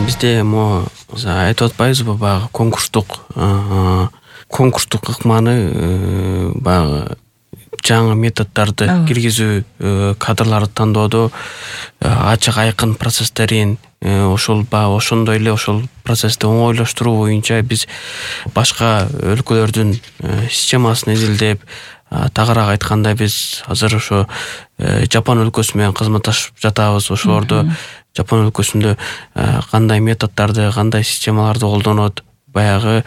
Бизде айтып атпайбызбы баягы конкурстук ыкманы баягы жаңы методдорду киргизүү, кадрларды тандоодо ачык айкын процесстерин ошол ошондой эле ошол процессти оңойлоштуруу боюнча биз башка өлкөлөрдүн системасын изилдеп, тагыраак айтканда биз азыр ошо Жапон өлкөсү менен кызматташып жатабыз. Ошолордо Жапон өлкөсүндө кандай методдорду, кандай системаларды колдонот, баягы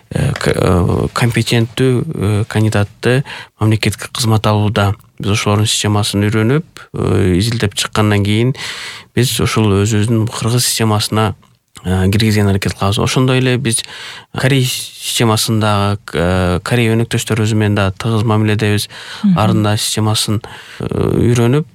компетенттүү кандидатты мамлекеттик кызмат алууда. Биз ошолордун системасын үйрөнүп, изилдеп чыккандан кийин биз ошол өзүбүздүн кыргыз системасына киргизген аракет кылабыз. Ошондой эле биз Корей системасында Корей өнөктөштөрүбүз менен да тыгыз мамиледебиз. Арында системасын үйрөнүп,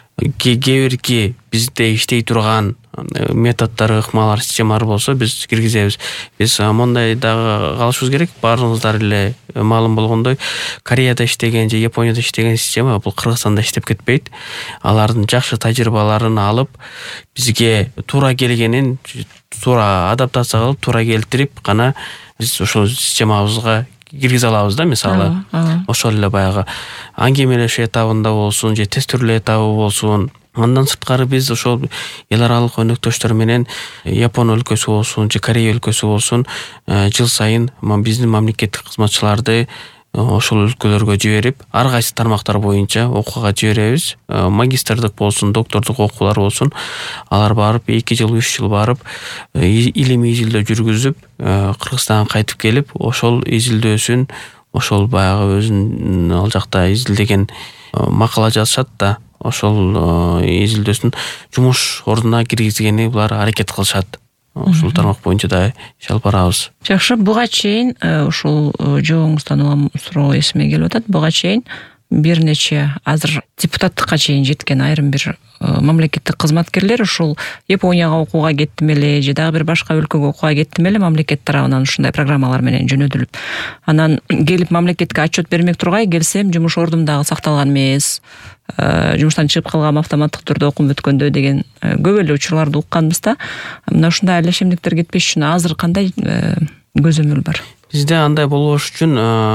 кээ бирки бизде иштей турган методдор, ыкмалар, системалар болсо биз киргизебиз. Биз мондай дагы калышыбыз керек. Баарыңыздар эле маалым болгондой, Кореяда иштеген же Японияда иштеген система бул Кыргызстанда иштеп кетпейт. Алардын жакшы тажрыйбаларын алып, бизге туура келгенин туура адаптация кылып, туура келтирип гана биз ошол системабызга киргизе алабыз да. Мисалы, ошол эле баягы аңгемелешүү этабында болсун же тестирлөө этабы болсун. Андан сырткары биз ошол эл аралык өнөктөштөр менен Япон өлкөсү болсун же Корея өлкөсү болсун жыл сайын биздин мамлекеттик кызматчыларды ошол өлкөлөргө жиберип, ар кайсы тармактар боюнча окууга жиберебиз. Магистрдык болсун, доктордук окуулар болсун. Алар барып 2 жыл, 3 жыл барып, илимий изилдөө жүргүзүп, Кыргызстанга кайтып келип, ошол изилдөөсүн, ошол баягы өзүнүн ал жакта изилдеген макала жазышат да, ошол изилдөөсүн жумуш ордуна киргизгени булар аракет кылышат. Ошол тармак боюнча да иш алып барабыз. Жакшы, буга чейин ушул жооңуздан улам суроо эсиме келип атат. Буга чейин бир нече азыр депутаттыкка чейин жеткен айрым бир мамлекеттик кызматкерлер ушул Японияга окууга кеттим эле же дагы бир башка өлкөгө окууга кеттим эле, мамлекет тарабынан ушундай программалар менен жөнөтүлүп, анан келип мамлекетке отчет бермек тургай, келсем жумуш ордум дагы сакталган эмес, жумуштан чыгып калгам автоматтык түрдө окуп өткөндө деген көп эле учурларды укканбыз да. Мына ушундай алешемдиктер кетпеш үчүн азыр кандай көзөмөл бар? Бизде андай болбош үчүн,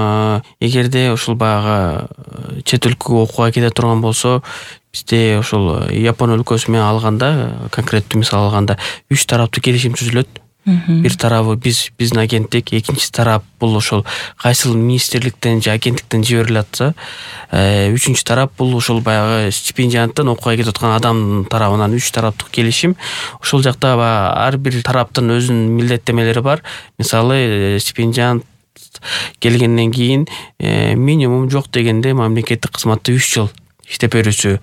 эгерде ушул баягы чет өлкөгө окууга кете турган болсо, бизде ошол Япон өлкөсү менен алганда, конкреттүү мисал алганда 3 тараптуу келишим түзүлөт. Бир тарабы биздин агенттик, экинчи тарап бул ошол кайсыл министрликтен же агенттиктен жиберилип атса, үчүнчү тарап бул ошол баягы стипендианттын окууга кетип аткан адамдын тарабынан 3 тараптуу келишим. Ошол жакта ар бир тараптын өзүнүн милдеттемелери бар. Мисалы, стипендиант келгенден кийин минимум жок дегенде мамлекеттик кызматты 3 жыл иштеп берүүсү.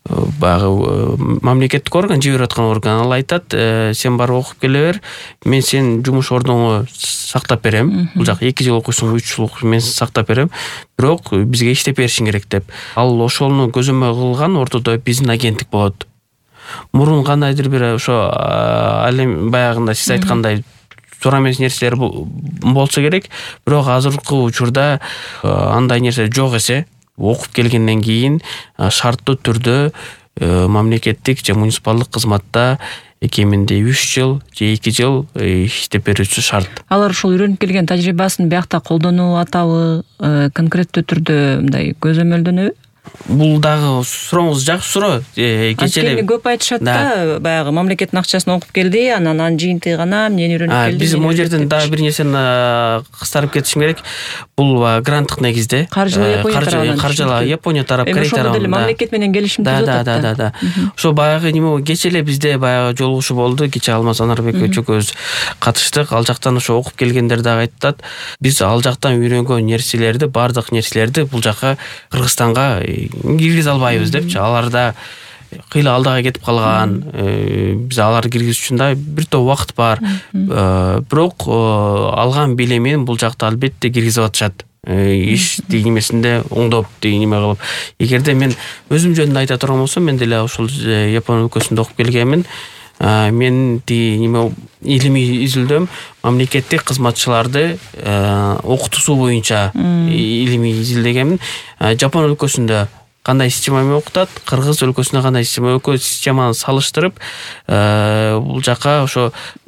Баягы мамлекеттик орган, жиберип аткан орган, ал айтат, сен барып окуп келе бер, мен сен жумуш ордуңду сактап берем. Бул жак 2 жыл окуйсуң, 3 жыл окуйсуң, мен сактап берем, бирок бизге иштеп беришиң керек деп. Ал ошону көзөмөл кылган ортодо биздин агенттик болот. Мурун кандайдыр бир ошо баягында сиз айткандай туура эмес нерселер болсо керек, бирок азыркы учурда андай нерсе жок эсе. Окуп келгенден кийин шарттуу түрдө мамлекеттик же муниципалдык кызматта кеминде 3 жыл же 2 жыл иштеп берүүсү шарт. Алар ушул үйрөнүп келген тажрыйбасын биякта колдонуп атабы, конкреттүү түрдө мындай көзөмөлдөнөбү? Бул дагы сурооңуз жакшы суроо. Анткени көп айтышат да, баягы мамлекеттин акчасына окуп келди, анан жыйынтыгы гана эмнени үйрөнүп келди. Биз могу жерден дагы бир нерсени кыстарып кетишим керек. Бул гранттык негизде. Каржылоо Япония тарап, Корей тарабынан. Мамлекет менен келишим түзүп атат. Да. Ошо баягы неме кече эле бизде баягы жолугушуу болду. Кече Алмаз Анарбек экөөбүз катыштык. Ал жактан ошо окуп келгендер дагы айтат. Биз ал жактан үйрөнгөн нерселерди, бардык нерселерди бул жака Кыргызстанга киргизе албайбыз депчи. Аларда кыйла алдыга кетип калган. Биз аларды киргизиш үчүн да бир топ убакыт бар. Бирок алган билимин бул жакта албетте киргизип атышат. Иш немесинде оңдоп неме кылып. Эгерде мен өзүм жөнүндө айта турган болсом, мен деле ошол Япон өлкөсүндө окуп келгенмин. Мен неме илимий изилдөм мамлекеттик кызматчыларды окутуусу боюнча илимий изилдегенмин. Жапон өлкөсүндө кандай система менен окутат, Кыргыз өлкөсүндө кандай система, экөө системаны салыштырып, бул жака ошо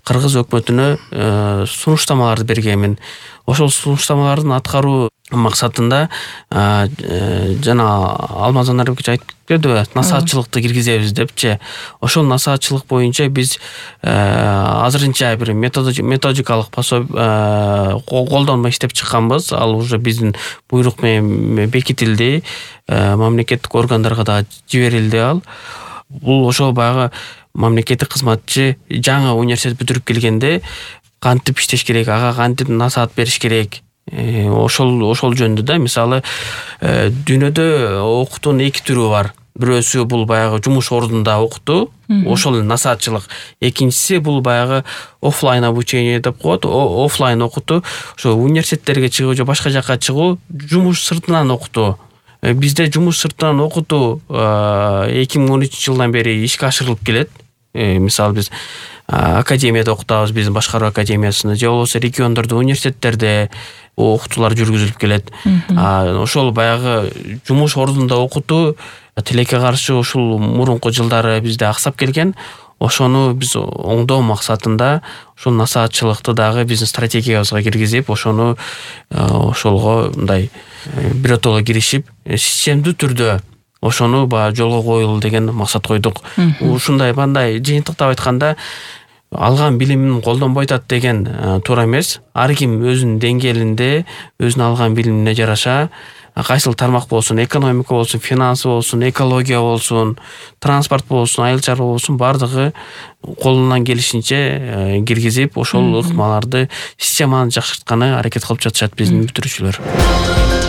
кыргыз өкмөтүнө сунуштамаларды бергенмин. Ошол сунуштамалардын аткаруу максатында жана Алмаз Анарбекович айтып бердиби, насаатчылыкты киргизебиз депчи. Ошол насаатчылык боюнча биз азырынча бир методикалык колдонмо иштеп чыкканбыз. Ал уже биздин буйрук менен бекитилди, мамлекеттик органдарга да жиберилди ал. Бул ошол баягы мамлекеттик кызматчы жаңы университет бүтүрүп келгенде кантип иштеш керек, ага кантип насаат бериш керек. Ошол жөндө да, мисалы, дүйнөдө окутуунун эки түрү бар. Бирөөсү бул баягы жумуш ордунда окутуу, ошол насаатчылык. Экинчиси бул баягы офлайн обучение деп коет, офлайн окутуу. Ошо университеттерге чыгуу же башка жакка чыгуу, жумуш сыртынан окутуу. Бизде жумуш сыртынан окутуу 2013-жылдан бери ишке ашырылып келет. Мисалы биз академияда окутабыз, биздин башкаруу академиясында, же болбосо региондордо, университеттерде окутуулар жүргүзүлүп келет. Ошол баягы жумуш ордунда окутуу тилекке каршы ушул мурунку жылдары бизде аксап келген. Ошону биз оңдоо максатында ушул насаатчылыкты дагы биздин стратегиябызга киргизип, ошолго мындай биротоло киришип, системдүү түрдө ошону жолго коюлу деген максат койдук. Ушундай мындай жыйынтыктап айтканда, алган билимин колдонбой атат деген туура эмес. Ар ким өзүнүн деңгээлинде өзүнүн алган билимине жараша, кайсыл тармак болсун, экономика болсун, финансы болсун, экология болсун, транспорт болсун, айыл чарба болсун, бардыгы колунан келишинче киргизип, ошол ыкмаларды, системаны жакшыртканы аракет кылып жатышат биздин бүтүрүүчүлөр.